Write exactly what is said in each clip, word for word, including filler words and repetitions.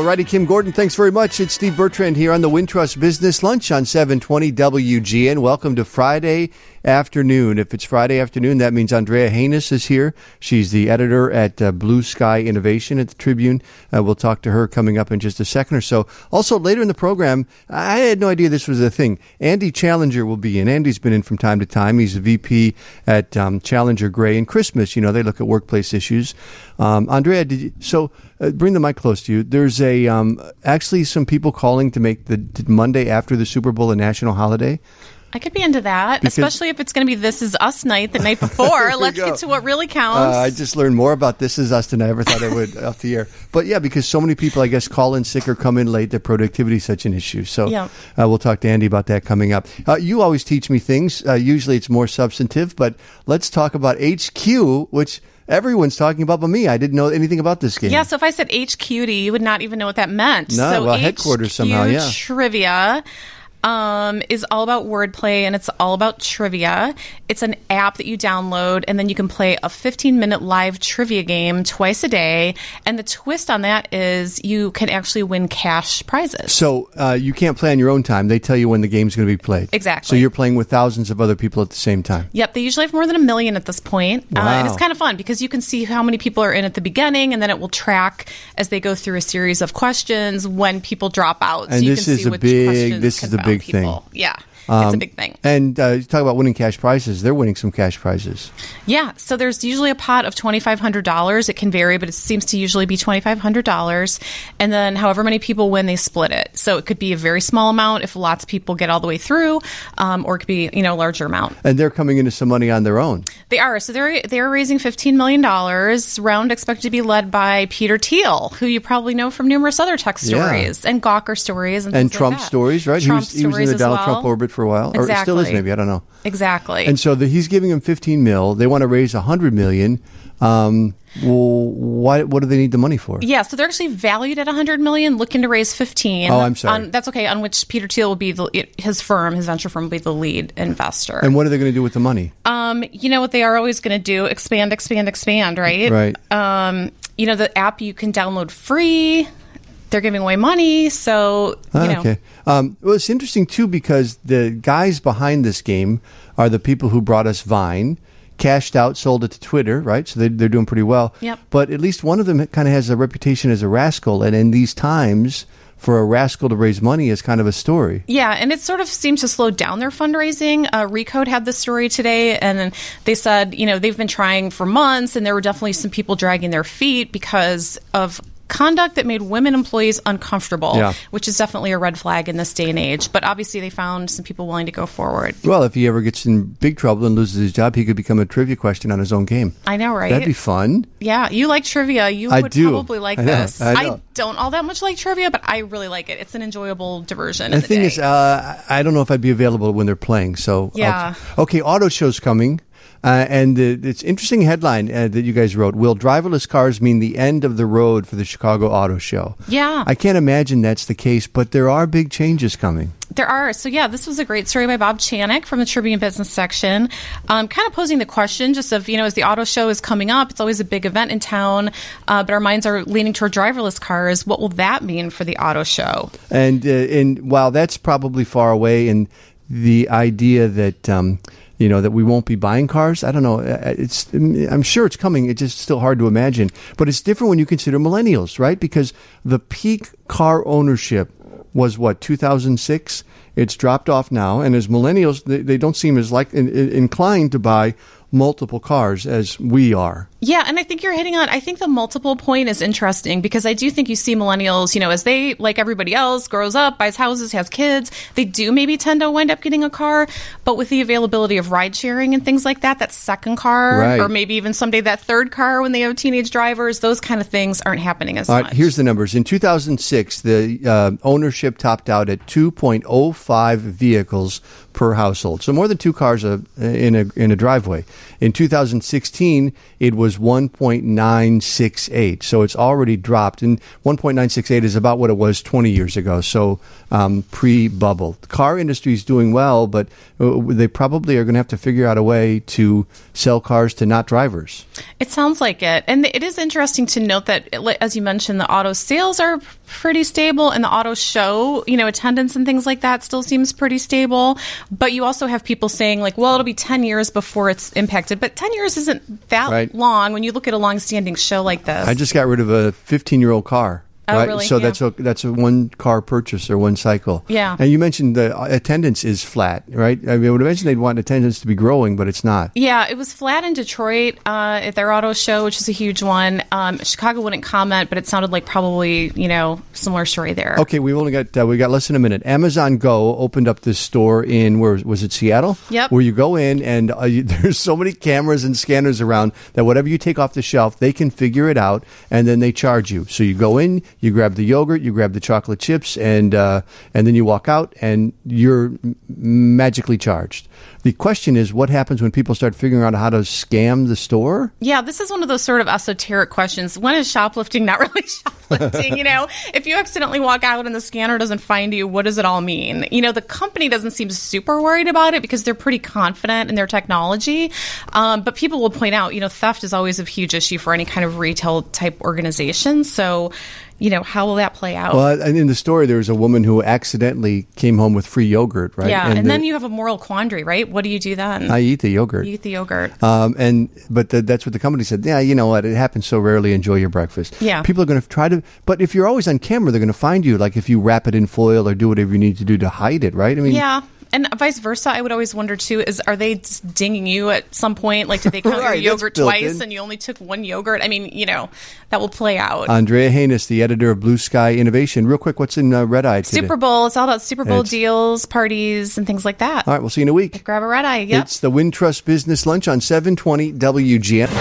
righty, Kim Gordon, thanks very much. It's Steve Bertrand here on the Wintrust Business Lunch on seven twenty W G N. Welcome to Friday afternoon. If it's Friday afternoon, that means Andrea Haynes is here. She's the editor at uh, Blue Sky Innovation at the Tribune. Uh, we'll talk to her coming up in just a second or so. Also, later in the program, I had no idea this was a thing. Andy Challenger will be in. Andy's been in from time to time. He's a V P at um, Challenger Gray and Christmas. You know, they look at workplace issues. Um, Andrea, did you, so uh, bring the mic close to you. There's a um, actually some people calling to make the Monday after the Super Bowl a national holiday. I could be into that, because, especially if it's going to be This Is Us night the night before. Let's go. Get to what really counts. Uh, I just learned more about This Is Us than I ever thought I would off the air. But yeah, because so many people, I guess, call in sick or come in late, their productivity is such an issue. So yeah. uh, we'll talk to Andy about that coming up. Uh, you always teach me things. Uh, usually it's more substantive, but let's talk about H Q, which everyone's talking about but me. I didn't know anything about this game. Yeah, so if I said H Q to you, you would not even know what that meant. No, so well, headquarters H Q somehow, yeah. Trivia Um, is all about wordplay, and it's all about trivia. It's an app that you download, and then you can play a fifteen-minute live trivia game twice a day. And the twist on that is you can actually win cash prizes. So uh, you can't play on your own time. They tell you when the game's going to be played. Exactly. So you're playing with thousands of other people at the same time. Yep. They usually have more than a million at this point. Wow. Uh, and it's kind of fun because you can see how many people are in at the beginning, and then it will track as they go through a series of questions when people drop out. And so you this can is see a which big, questions this is a confound big people. thing. Yeah. Um, it's a big thing. And uh, you talk about winning cash prizes. They're winning some cash prizes. Yeah. So there's usually a pot of twenty-five hundred dollars. It can vary, but it seems to usually be twenty-five hundred dollars. And then however many people win, they split it. So it could be a very small amount if lots of people get all the way through, um, or it could be, you know, a larger amount. And they're coming into some money on their own. They are. So they're, they're raising fifteen million dollars. Round expected to be led by Peter Thiel, who you probably know from numerous other tech stories yeah. and Gawker stories. And, and things Trump like that. stories, right? Trump he, was, he was in the Donald well. Trump orbit for a while. Exactly. Or still is maybe, I don't know. Exactly. And so the, he's giving them fifteen mil. They want to raise one hundred million. Um, well, what, what do they need the money for? Yeah, so they're actually valued at one hundred million, looking to raise fifteen. Oh, I'm sorry. On, that's okay, on which Peter Thiel will be the, his firm, his venture firm will be the lead investor. And what are they going to do with the money? Um, you know what they are always going to do? Expand, expand, expand, right? Right. Um, you know, the app you can download free. They're giving away money, so, you ah, know. Okay. Um, well, it's interesting, too, because the guys behind this game are the people who brought us Vine, cashed out, sold it to Twitter, right? So they, they're doing pretty well. Yep. But at least one of them kind of has a reputation as a rascal, and in these times, for a rascal to raise money is kind of a story. Yeah, and it sort of seemed to slow down their fundraising. Uh, Recode had this story today, and they said, you know, they've been trying for months, and there were definitely some people dragging their feet because of conduct that made women employees uncomfortable, yeah. which is definitely a red flag in this day and age. But obviously they found some people willing to go forward. Well, if he ever gets in big trouble and loses his job, he could become a trivia question on his own game. I know, right? That'd be fun. Yeah, you like trivia. You I would do. probably like I know, this. I know. I don't all that much like trivia, but I really like it. It's an enjoyable diversion. And in the thing day. is, uh, I don't know if I'd be available when they're playing. So yeah. I'll, okay, auto show's coming. Uh, and the, it's interesting headline uh, that you guys wrote. Will driverless cars mean the end of the road for the Chicago Auto Show? Yeah. I can't imagine that's the case, but there are big changes coming. There are. So, yeah, this was a great story by Bob Chanik from the Tribune Business section, um, kind of posing the question just of, you know, as the auto show is coming up, it's always a big event in town, uh, but our minds are leaning toward driverless cars. What will that mean for the auto show? And, uh, and while that's probably far away, and the idea that... Um, You know, that we won't be buying cars. I don't know. It's I'm sure it's coming. It's just still hard to imagine. But it's different when you consider millennials, right? Because the peak car ownership was, what, two thousand six? It's dropped off now. And as millennials, they, they don't seem as like in, in, inclined to buy multiple cars as we are. Yeah, and I think you're hitting on, I think the multiple point is interesting because I do think you see millennials, you know, as they, like everybody else, grows up, buys houses, has kids, they do maybe tend to wind up getting a car, but with the availability of ride sharing and things like that, that second car, right. or maybe even someday that third car when they have teenage drivers, those kind of things aren't happening as All much. right, here's the numbers. In two thousand six, the uh, ownership topped out at two point oh five vehicles per household. So more than two cars a, in a in a driveway. In two thousand sixteen, it was one point nine six eight. So it's already dropped. And one point nine six eight is about what it was twenty years ago. So um, pre-bubble. The car industry is doing well, but they probably are going to have to figure out a way to sell cars to not drivers. It sounds like it. And it is interesting to note that, as you mentioned, the auto sales are pretty stable, and the auto show, you know, attendance and things like that still seems pretty stable. But you also have people saying, like, well, it'll be ten years before it's impacted. But ten years isn't that right. long when you look at a long-standing show like this. I just got rid of a fifteen-year-old car. Oh, right? really? So Yeah. that's a that's a one car purchase or one cycle. Yeah. And you mentioned the attendance is flat, right? I mean, I would imagine they'd want attendance to be growing, but it's not. Yeah, it was flat in Detroit uh, at their auto show, which is a huge one. Um, Chicago wouldn't comment, but it sounded like probably, you know, similar story there. Okay, we've only got uh, we got less than a minute. Amazon Go opened up this store in where was it Seattle? Yep. Where you go in and uh, you, there's so many cameras and scanners around that whatever you take off the shelf, they can figure it out and then they charge you. So you go in, you grab the yogurt, you grab the chocolate chips, and uh, and then you walk out and you're m- magically charged. The question is, what happens when people start figuring out how to scam the store? Yeah, this is one of those sort of esoteric questions. When is shoplifting not really shoplifting? You know, if you accidentally walk out and the scanner doesn't find you, what does it all mean? You know, the company doesn't seem super worried about it because they're pretty confident in their technology. Um, but people will point out, you know, theft is always a huge issue for any kind of retail type organization. So, you know, how will that play out? Well, and in the story, there was a woman who accidentally came home with free yogurt, right? Yeah, and, and the, then you have a moral quandary, right? What do you do then? I eat the yogurt. You eat the yogurt. Um, and but the, that's what the company said. Yeah, you know what? It happens so rarely. Enjoy your breakfast. Yeah. People are going to try to. But if you're always on camera, they're going to find you. Like if you wrap it in foil or do whatever you need to do to hide it, right? I mean, yeah. And vice versa, I would always wonder, too, is are they just dinging you at some point? Like, did they count right, your yogurt built twice in. and you only took one yogurt? I mean, you know, that will play out. Andrea Haynes, the editor of Blue Sky Innovation. Real quick, what's in uh, Red Eye today? Super Bowl. It's all about Super Bowl It's- deals, parties, and things like that. All right, we'll see you in a week. Grab a red eye. Yep. It's the Wintrust Business Lunch on seven twenty W G N.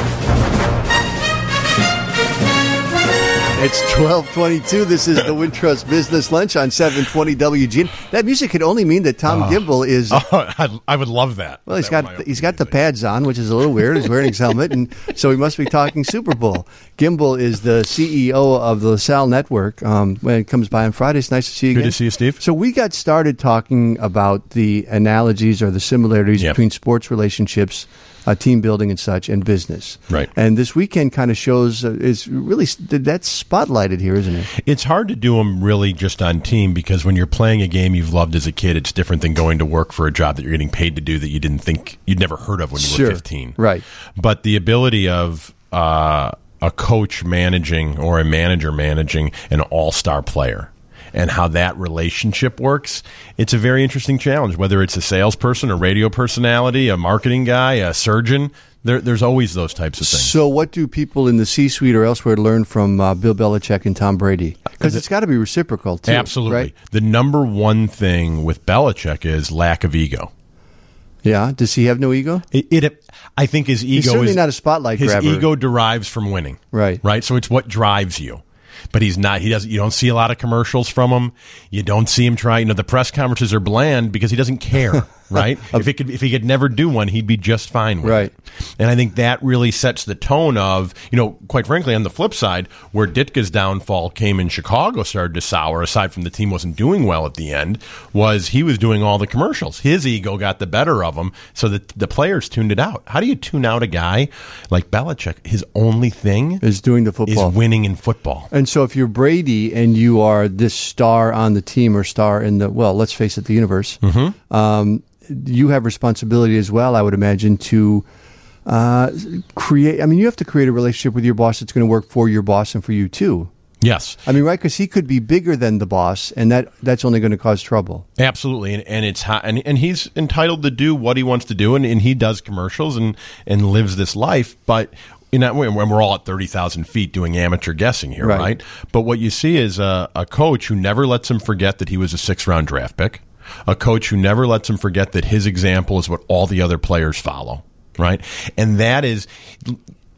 It's twelve twenty-two. This is the Wintrust Business Lunch on seven twenty W G N. That music could only mean that Tom Oh. Gimbel is... Oh, I, I would love that. Well, he's That got would he's got the be pads on, which is a little weird. He's wearing his helmet, and so he must be talking Super Bowl. Gimbel is the C E O of the LaSalle Network. Um, when it comes by on Friday, it's nice to see you Good again. to see you, Steve. So we got started talking about the analogies or the similarities Yep. between sports relationships, uh, team building and such, and business. Right. And this weekend kind of shows uh, is really that's spotlighted here, isn't it? It's hard to do them really just on team because when you're playing a game you've loved as a kid, it's different than going to work for a job that you're getting paid to do that you didn't think you'd never heard of when you Sure. were fifteen. Right. But the ability of uh, a coach managing or a manager managing an all-star player and how that relationship works, it's a very interesting challenge. Whether it's a salesperson, a radio personality, a marketing guy, a surgeon, there, there's always those types of things. So what do people in the C-suite or elsewhere learn from uh, Bill Belichick and Tom Brady? Because it's got to be reciprocal, too. Absolutely. Right? The number one thing with Belichick is lack of ego. Yeah. Does he have no ego? It, it I think his ego He's certainly is not a spotlight his grabber. ego derives from winning. Right. Right. So it's what drives you. But he's not. He doesn't. You don't see a lot of commercials from him. You don't see him try. You know, the press conferences are bland because he doesn't care. Right. if he could, if he could never do one, he'd be just fine with Right. it. And I think that really sets the tone of, you know, quite frankly, on the flip side, where Ditka's downfall came in Chicago started to sour. Aside from the team wasn't doing well at the end, was he was doing all the commercials. His ego got the better of him, so that the players tuned it out. How do you tune out a guy like Belichick? His only thing Is doing the football. is winning in football. And so if you're Brady and you are this star on the team or star in the, well, let's face it, the universe, Mm-hmm. um, you have responsibility as well, I would imagine, to uh, create, I mean, you have to create a relationship with your boss that's going to work for your boss and for you too. Yes. I mean, right? Because he could be bigger than the boss, and that that's only going to cause trouble. Absolutely, and, and it's ho- and and he's entitled to do what he wants to do, and, and he does commercials and, and lives this life. But you know, when we're all at thirty thousand feet doing amateur guessing here, Right. right? But what you see is a, a coach who never lets him forget that he was a six round draft pick, a coach who never lets him forget that his example is what all the other players follow, right? And that is.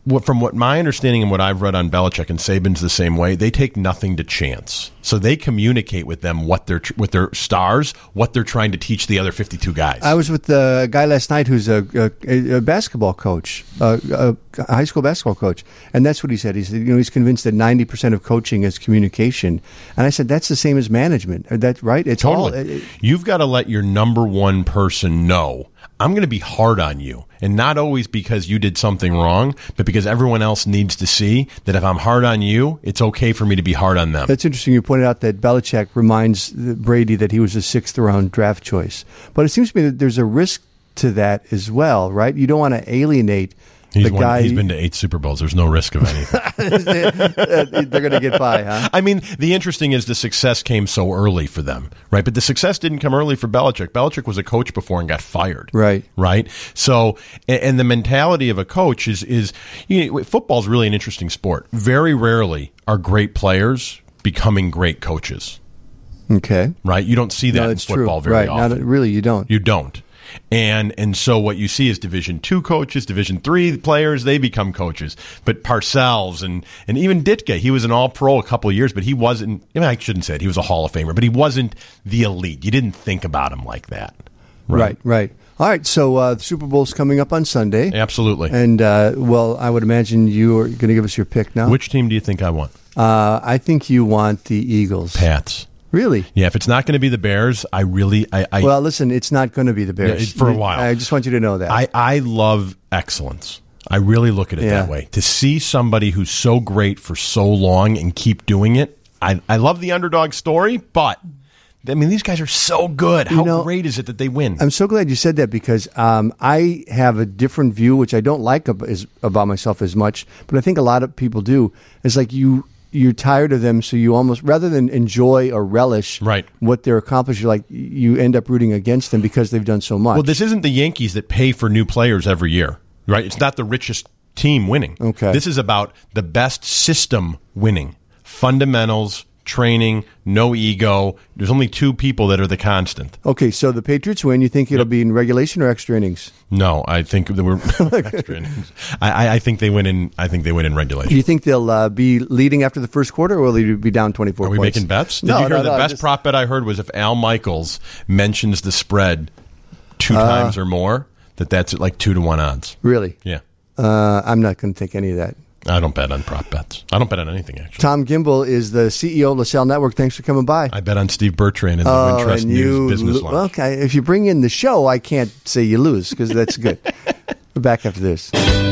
what, from what my understanding and what I've read on Belichick, and Saban's the same way, they take nothing to chance. So they communicate with them what they're with their stars, what they're trying to teach the other fifty-two guys. I was with the guy last night who's a, a, a basketball coach, a, a high school basketball coach, and that's what he said. He said, you know, he's convinced that ninety percent of coaching is communication. And I said, that's the same as management. That right? It's totally. all. It, You've got to let your number one person know, I'm going to be hard on you. And not always because you did something wrong, but because everyone else needs to see that if I'm hard on you, it's okay for me to be hard on them. That's interesting. You pointed out that Belichick reminds Brady that he was a sixth round draft choice. But it seems to me that there's a risk to that as well, right? You don't want to alienate He's, the won, guy. he's been to eight Super Bowls. There's no risk of anything. They're going to get by, huh? I mean, the interesting is the success came so early for them, right? But the success didn't come early for Belichick. Belichick was a coach before and got fired. Right. Right? So, and, and the mentality of a coach is, is you know, football is really an interesting sport. Very rarely are great players becoming great coaches. Okay. Right? You don't see that no, in it's football true. very right. often. Not, really, you don't. You don't. And and so what you see is Division two coaches, Division three players, they become coaches. But Parcells and, and even Ditka, he was an all-pro a couple of years, but he wasn't, I, mean, I shouldn't say it, he was a Hall of Famer, but he wasn't the elite. You didn't think about him like that. Right, right. right. All right, so uh, the Super Bowl's coming up on Sunday. Absolutely. And, uh, well, I would imagine you are going to give us your pick now. Which team do you think I want? Uh, I think you want the Eagles. Pats. Really? Yeah, if it's not going to be the Bears, I really... I, I well, listen, it's not going to be the Bears. Yeah, for a while. I just want you to know that. I, I love excellence. I really look at it yeah. that way. To see somebody who's so great for so long and keep doing it, I, I love the underdog story, but... I mean, these guys are so good. How you know, great is it that they win? I'm so glad you said that because um, I have a different view, which I don't like ab- is, about myself as much, but I think a lot of people do. It's like you... you're tired of them, so you almost, rather than enjoy or relish right. what they're accomplishing, you're like, you end up rooting against them because they've done so much. Well, this isn't the Yankees that pay for new players every year, right? It's not the richest team winning. Okay. This is about the best system winning. Fundamentals, training, no ego. There's only two people that are the constant. Okay, so the Patriots win. You think it'll yep. be in regulation or extra innings? No, I think there were extra innings. I, I think they win in. I think they win in regulation. Do you think they'll uh, be leading after the first quarter, or will they be down twenty-four? Are we points? making bets? Did no, you hear no, the no, best just... prop bet I heard was if Al Michaels mentions the spread two uh, times or more, that that's at like two to one odds. Really? Yeah. Uh, I'm not going to take any of that. I don't bet on prop bets. I don't bet on anything, actually. Tom Gimbel is the C E O of LaSalle Network. Thanks for coming by. I bet on Steve Bertrand in the oh, Wintrust News Business lo- Lunch. Okay, if you bring in the show, I can't say you lose because that's good. We're back after this.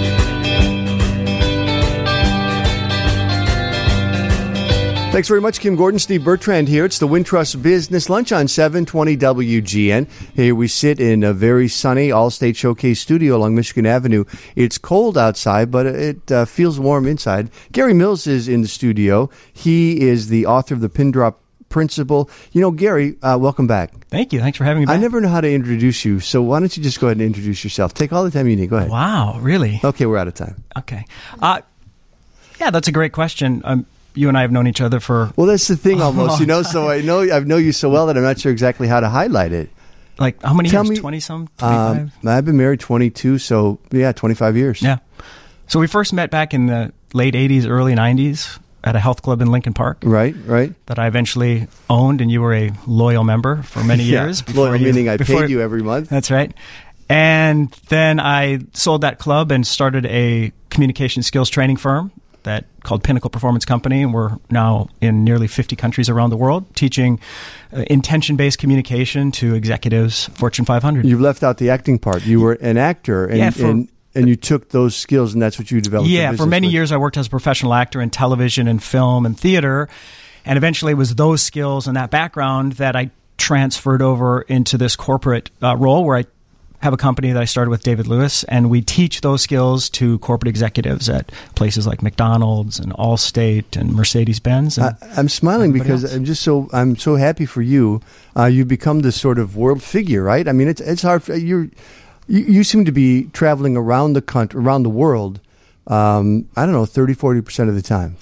Thanks very much, Kim Gordon. Steve Bertrand here. It's the Wintrust Business Lunch on seven twenty W G N. Here we sit in a very sunny All-State Showcase studio along Michigan Avenue. It's cold outside, but it uh, feels warm inside. Gary Mills is in the studio. He is the author of The Pin Drop Principle. You know, Gary, uh, welcome back. Thank you. Thanks for having me back. I never know how to introduce you, so why don't you just go ahead and introduce yourself? Take all the time you need. Go ahead. Wow, really? Okay, we're out of time. Okay. Uh, yeah, that's a great question. Um, you and I have known each other for well, that's the thing almost, you know. So I know I know you so well that I'm not sure exactly how to highlight it. Like how many Tell years? Me, Twenty some? Twenty-five? Um, I've been married twenty-two, so yeah, twenty-five years. Yeah. So we first met back in the late eighties, early nineties at a health club in Lincoln Park. Right, right. That I eventually owned, and you were a loyal member for many yeah, years. Before loyal you, meaning I before, paid you every month. That's right. And then I sold that club and started a communication skills training firm that called Pinnacle Performance Company, and we're now in nearly fifty countries around the world teaching uh, intention-based communication to executives, Fortune five hundred. You've left out the acting part. You were an actor, and yeah, for, and, and you took those skills, and that's what you developed. Yeah, for many with. years I worked as a professional actor in television and film and theater, and eventually it was those skills and that background that I transferred over into this corporate uh, role where I have a company that I started with David Lewis, and we teach those skills to corporate executives at places like McDonald's and Allstate and Mercedes-Benz. And I, I'm smiling because else. I'm just so I'm so happy for you. Uh, you've become this sort of world figure, right? I mean, it's it's hard. For, you're you, you seem to be traveling around the country, around the world. Um, I don't know, thirty, forty percent of the time.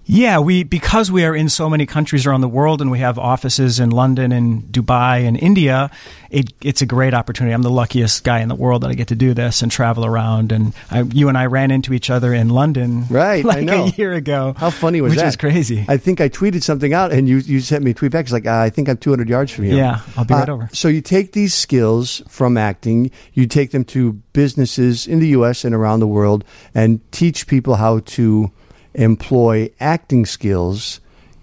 Yeah, we because we are in so many countries around the world and we have offices in London and Dubai and India, it, it's a great opportunity. I'm the luckiest guy in the world that I get to do this and travel around. And I, you and I ran into each other in London right, like I know. a year ago. How funny was which that? Which is crazy. I think I tweeted something out and you, you sent me a tweet back. It's like, uh, I think I'm two hundred yards from you. Yeah, I'll be right uh, over. So you take these skills from acting, you take them to businesses in the U S and around the world and teach people how to employ acting skills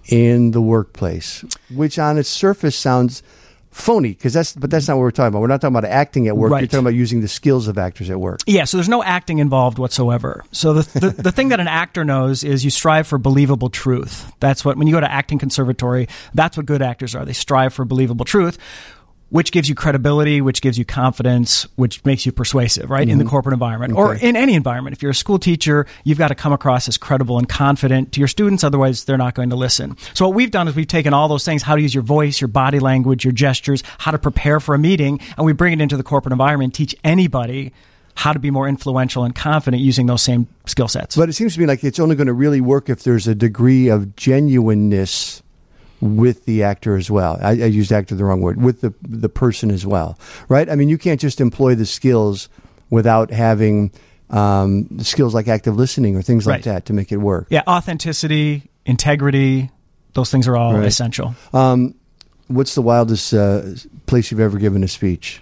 in the workplace, which on its surface sounds phony, because that's but that's not what we're talking about. We're not talking about acting at work. Right. We're talking about using the skills of actors at work. Yeah, so there's no acting involved whatsoever. So the, the the thing that an actor knows is you strive for believable truth. That's what when you go to acting conservatory, that's what good actors are. They strive for believable truth, which gives you credibility, which gives you confidence, which makes you persuasive, right, mm-hmm. in the corporate environment okay. or in any environment. If you're a school teacher, you've got to come across as credible and confident to your students. Otherwise, they're not going to listen. So what we've done is we've taken all those things, how to use your voice, your body language, your gestures, how to prepare for a meeting, and we bring it into the corporate environment and teach anybody how to be more influential and confident using those same skill sets. But it seems to me like it's only going to really work if there's a degree of genuineness with the actor as well. I, I used actor the wrong word. With the the person as well, right? I mean, you can't just employ the skills without having um, skills like active listening or things like right. that to make it work. Yeah, authenticity, integrity, those things are all right. essential. Um, what's the wildest uh, place you've ever given a speech?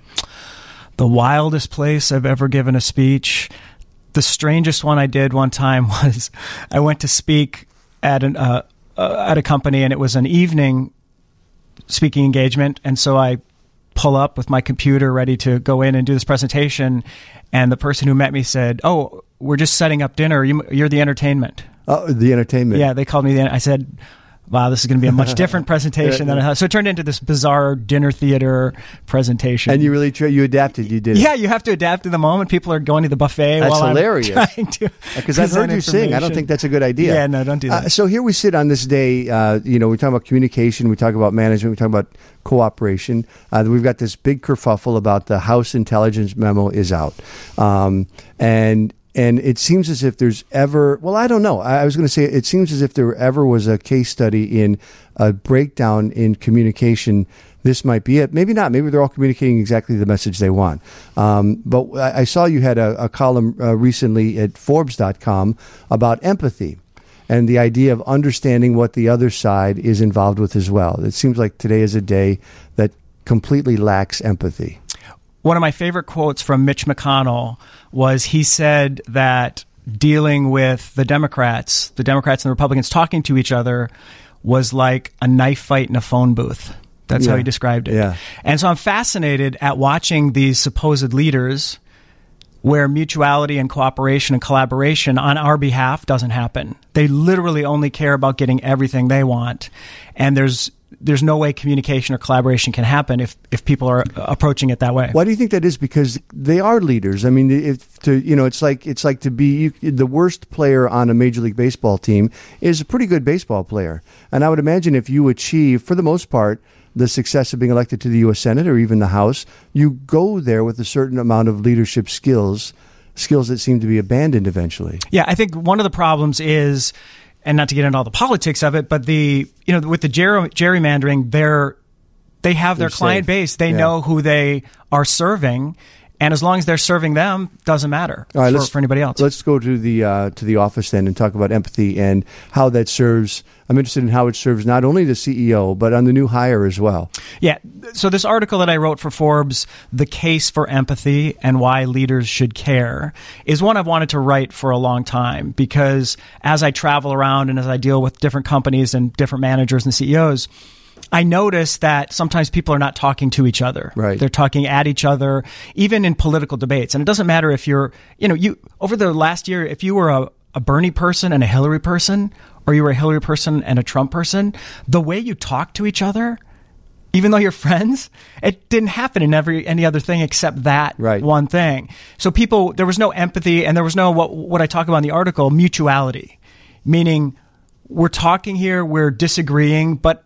The wildest place I've ever given a speech? The strangest one I did one time was I went to speak at an uh, Uh, at a company, and it was an evening speaking engagement. And so I pull up with my computer ready to go in and do this presentation. And the person who met me said, "Oh, we're just setting up dinner. You, you're the entertainment." Oh, the entertainment. Yeah, they called me the. I said, "Wow, this is going to be a much different presentation than I thought." So it turned into this bizarre dinner theater presentation. And you really tra- you adapted. You did. Yeah, you have to adapt to the moment. People are going to the buffet. That's while hilarious. I'm trying to because I've heard you sing. I don't think that's a good idea. Yeah, no, don't do that. Uh, so here we sit on this day. Uh, you know, we talk about communication. We talk about management. We talk about cooperation. Uh, we've got this big kerfuffle about the House intelligence memo is out, um, and. And it seems as if there's ever, well, I don't know. I was going to say it seems as if there ever was a case study in a breakdown in communication. This might be it. Maybe not. Maybe they're all communicating exactly the message they want. Um, but I, I saw you had a, a column uh, recently at Forbes dot com about empathy and the idea of understanding what the other side is involved with as well. It seems like today is a day that completely lacks empathy. One of my favorite quotes from Mitch McConnell was he said that dealing with the Democrats, the Democrats and the Republicans talking to each other was like a knife fight in a phone booth. That's yeah. how he described it. Yeah. And so I'm fascinated at watching these supposed leaders where mutuality and cooperation and collaboration on our behalf doesn't happen. They literally only care about getting everything they want. And there's there's no way communication or collaboration can happen if, if people are approaching it that way. Why do you think that is? Because they are leaders. I mean, if to you know, it's like it's like to be you, the worst player on a Major League Baseball team is a pretty good baseball player. And I would imagine if you achieve, for the most part, the success of being elected to the U S Senate or even the House, you go there with a certain amount of leadership skills, skills that seem to be abandoned eventually. Yeah, I think one of the problems is, and not to get into all the politics of it, but the you know with the ger- gerrymandering, they're they have their They're client safe. base. They Yeah. know who they are serving, and as long as they're serving them, doesn't matter All right, for, let's, for anybody else. Let's go to the uh, to the office then and talk about empathy and how that serves. I'm interested in how it serves not only the C E O but on the new hire as well. Yeah. So this article that I wrote for Forbes, The Case for Empathy and Why Leaders Should Care, is one I've wanted to write for a long time because as I travel around and as I deal with different companies and different managers and C E Os, I notice that sometimes people are not talking to each other. Right. They're talking at each other, even in political debates. And it doesn't matter if you're, you know, you over the last year, if you were a, a Bernie person and a Hillary person, or you were a Hillary person and a Trump person, the way you talk to each other, even though you're friends, it didn't happen in every any other thing except that right. one thing. So people, there was no empathy, and there was no what what I talk about in the article, mutuality, meaning we're talking here, we're disagreeing, but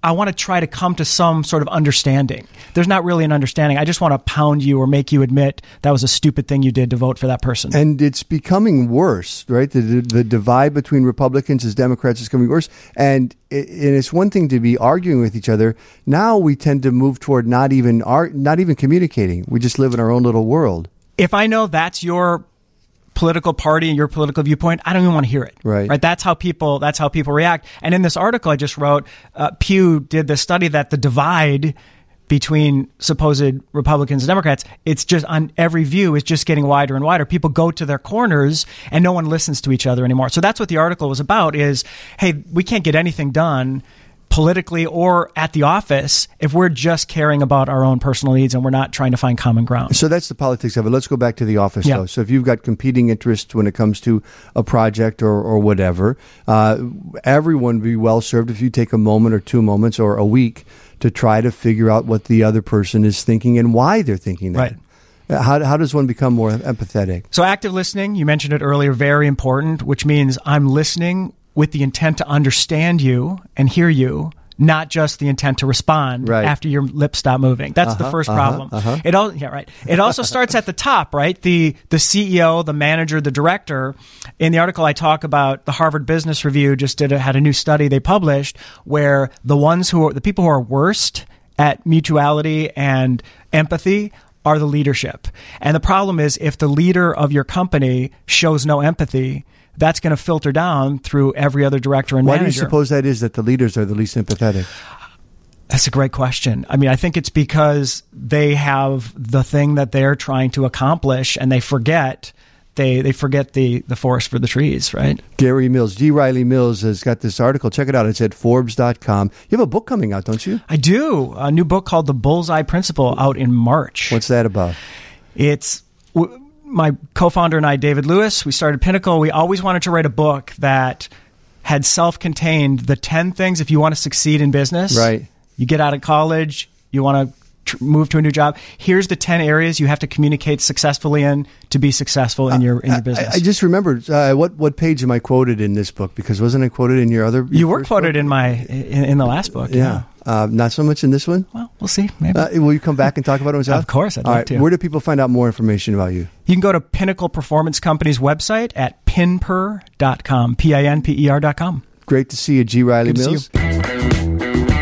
I want to try to come to some sort of understanding. There's not really an understanding. I just want to pound you or make you admit that was a stupid thing you did to vote for that person. And it's becoming worse, right? The, the, the divide between Republicans and Democrats is becoming worse. And, it, and it's one thing to be arguing with each other. Now we tend to move toward not even art, not even communicating. We just live in our own little world. If I know that's your political party and your political viewpoint, I don't even want to hear it. Right. Right. That's how people, that's how people react. And in this article I just wrote, uh, Pew did this study that the divide between supposed Republicans and Democrats, it's just on every view is just getting wider and wider. People go to their corners and no one listens to each other anymore. So that's what the article was about is, hey, we can't get anything done politically or at the office if we're just caring about our own personal needs and we're not trying to find common ground. So that's the politics of it. Let's go back to the office, yeah. though. So if you've got competing interests when it comes to a project or, or whatever, uh, everyone would be well served if you take a moment or two moments or a week to try to figure out what the other person is thinking and why they're thinking that. Right. How, how does one become more empathetic? So active listening, you mentioned it earlier, very important, which means I'm listening with the intent to understand you and hear you, not just the intent to respond right. after your lips stop moving. That's uh-huh, the first uh-huh, problem. Uh-huh. It all, yeah, right. It also starts at the top, right? The the C E O, the manager, the director. In the article, I talk about the Harvard Business Review just did a, had a new study they published where the ones who are the people who are worst at mutuality and empathy are the leadership. And the problem is if the leader of your company shows no empathy, that's going to filter down through every other director and Why manager. do you suppose that is, that the leaders are the least empathetic? That's a great question. I mean, I think it's because they have the thing that they're trying to accomplish and they forget they they forget the, the forest for the trees, right? Gary Mills, G. Riley Mills has got this article. Check it out. It's at Forbes dot com. You have a book coming out, don't you? I do. A new book called The Bullseye Principle out in March. What's that about? It's... W- My co-founder and I, David Lewis, we started Pinnacle. We always wanted to write a book that had self-contained the ten things if you want to succeed in business. Right. You get out of college, you want to tr- move to a new job. Here's the ten areas you have to communicate successfully in to be successful in your in your business. I, I just remembered uh, what what page am I quoted in this book? Because wasn't I quoted in your other? Your you were quoted book? in my in, in the last book. Yeah. yeah. Uh, not so much in this one? Well, we'll see. Maybe. Uh, will you come back and talk about it when it's out? Of course, I'd All love right. to. Where do people find out more information about you? You can go to Pinnacle Performance Company's website at pinper dot com, P I N P E R dot com. Great to see you, G. Riley Good to Mills. see you.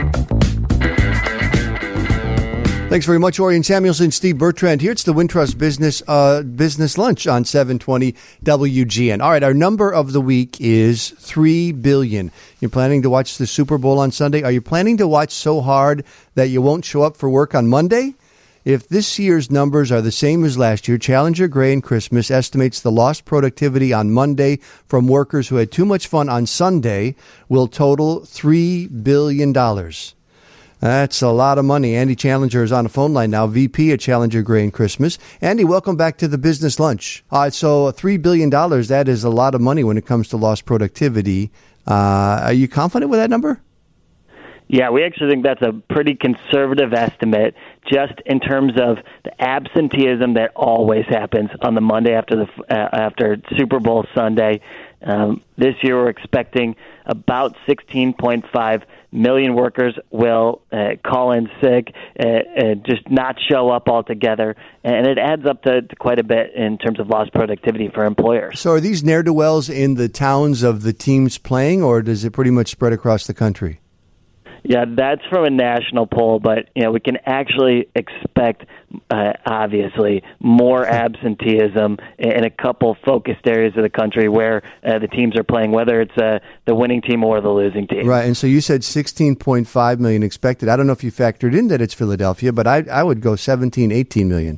Thanks very much, Orion Samuelson, Steve Bertrand here. It's the Wintrust Business uh, Business Lunch on seven twenty W G N. All right, our number of the week is three billion. You're planning to watch the Super Bowl on Sunday? Are you planning to watch so hard that you won't show up for work on Monday? If this year's numbers are the same as last year, Challenger Gray and Christmas estimates the lost productivity on Monday from workers who had too much fun on Sunday will total three billion dollars. That's a lot of money. Andy Challenger is on the phone line now, V P at Challenger Gray and Christmas. Andy, welcome back to the Business Lunch. Uh, so three billion dollars, that is a lot of money when it comes to lost productivity. Uh, are you confident with that number? Yeah, we actually think that's a pretty conservative estimate just in terms of the absenteeism that always happens on the Monday after the uh, after Super Bowl Sunday. Um, this year we're expecting about sixteen point five million workers will uh, call in sick, uh, uh, just not show up altogether, and it adds up to, to quite a bit in terms of lost productivity for employers. So are these ne'er-do-wells in the towns of the teams playing, or does it pretty much spread across the country? Yeah, that's from a national poll, but you know we can actually expect, uh, obviously, more absenteeism in a couple focused areas of the country where uh, the teams are playing, whether it's uh, the winning team or the losing team. Right, and so you said sixteen point five million expected. I don't know if you factored in that it's Philadelphia, but I, I would go seventeen, eighteen million.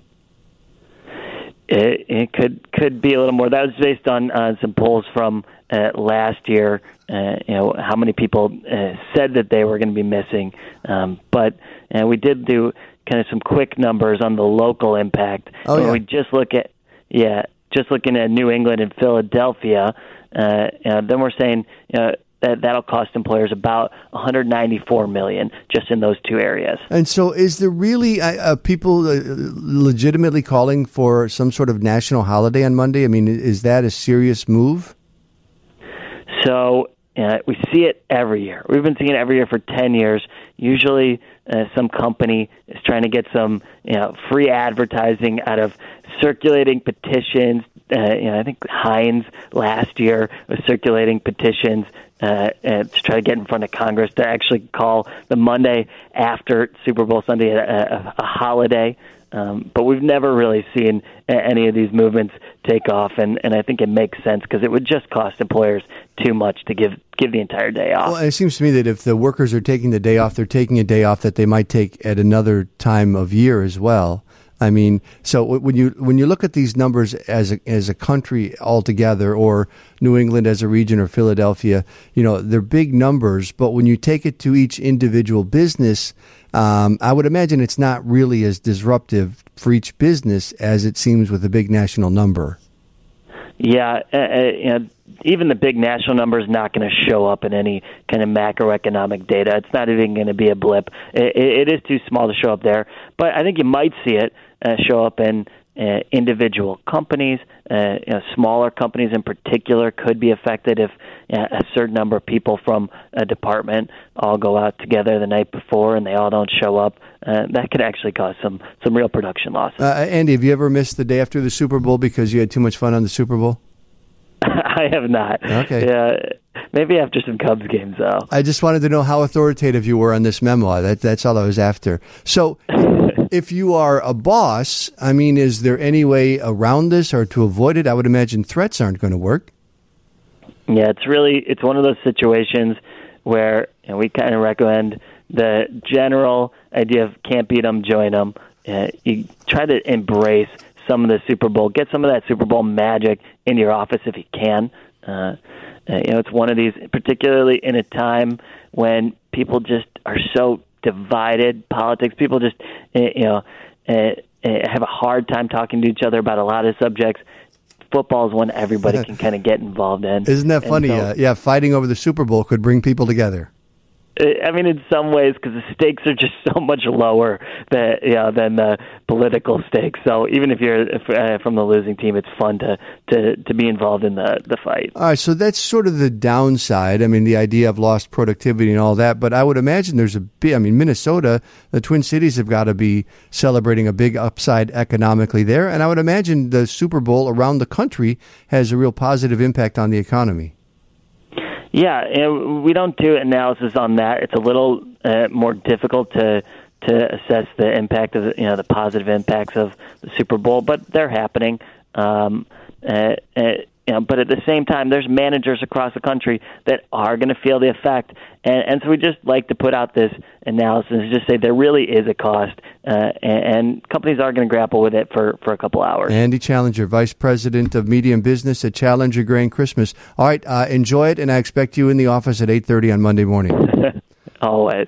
It, it could could be a little more. That was based on uh, some polls from uh, last year. Uh, you know how many people uh, said that they were going to be missing, um, but uh, we did do kind of some quick numbers on the local impact. Oh, yeah. When we just look at yeah, just looking at New England and Philadelphia, uh, uh, then we're saying uh, that that'll cost employers about one hundred ninety-four million dollars just in those two areas. And so, is there really uh, uh, people uh, legitimately calling for some sort of national holiday on Monday? I mean, is that a serious move? So uh, we see it every year. We've been seeing it every year for ten years. Usually, uh, some company is trying to get some, you know, free advertising out of circulating petitions. Uh, you know, I think Heinz last year was circulating petitions uh, uh, to try to get in front of Congress to actually call the Monday after Super Bowl Sunday a, a, a holiday. Um, but we've never really seen any of these movements take off, and, and I think it makes sense because it would just cost employers too much to give give the entire day off. Well, it seems to me that if the workers are taking the day off, they're taking a day off that they might take at another time of year as well. I mean, so when you when you look at these numbers as a, as a country altogether, or New England as a region, or Philadelphia, you know, they're big numbers. But when you take it to each individual business, um, I would imagine it's not really as disruptive for each business as it seems with a big national number. Yeah, uh, uh, you know, even the big national number is not going to show up in any kind of macroeconomic data. It's not even going to be a blip. It, it is too small to show up there. But I think you might see it uh, show up in uh, individual companies. Uh, you know, smaller companies in particular could be affected if uh, a certain number of people from a department all go out together the night before and they all don't show up. Uh, that could actually cause some, some real production losses. Uh, Andy, have you ever missed the day after the Super Bowl because you had too much fun on the Super Bowl? I have not. Okay. Yeah, maybe after some Cubs games, though. I just wanted to know how authoritative you were on this memo. That, that's all I was after. So if you are a boss, I mean, is there any way around this or to avoid it? I would imagine threats aren't going to work. Yeah, it's really, it's one of those situations where, you know, we kind of recommend the general idea of can't beat them, join them. Uh, you try to embrace some of the Super Bowl, get some of that Super Bowl magic in your office if you can. Uh, uh, you know, it's one of these, particularly in a time when people just are so divided. Politics, people just, uh, you know, uh, uh, have a hard time talking to each other about a lot of subjects. Football is one everybody can kind of get involved in. Isn't that funny? So, uh, yeah, fighting over the Super Bowl could bring people together. I mean, in some ways, because the stakes are just so much lower than, you know, than the political stakes. So even if you're uh, from the losing team, it's fun to, to, to be involved in the, the fight. All right, so that's sort of the downside. I mean, the idea of lost productivity and all that. But I would imagine there's a big, I mean, Minnesota, the Twin Cities have got to be celebrating a big upside economically there. And I would imagine the Super Bowl around the country has a real positive impact on the economy. Yeah, and we don't do analysis on that. It's a little uh, more difficult to to assess the impact of, you know, the positive impacts of the Super Bowl, but they're happening. Um, uh, uh, you know, but at the same time, there's managers across the country that are going to feel the effect, and, and so we just like to put out this analysis and just say there really is a cost, uh, and, and companies are going to grapple with it for, for a couple hours. Andy Challenger, Vice President of Media and Business at Challenger Grain Christmas. All right, uh, enjoy it, and I expect you in the office at eight thirty on Monday morning. Always.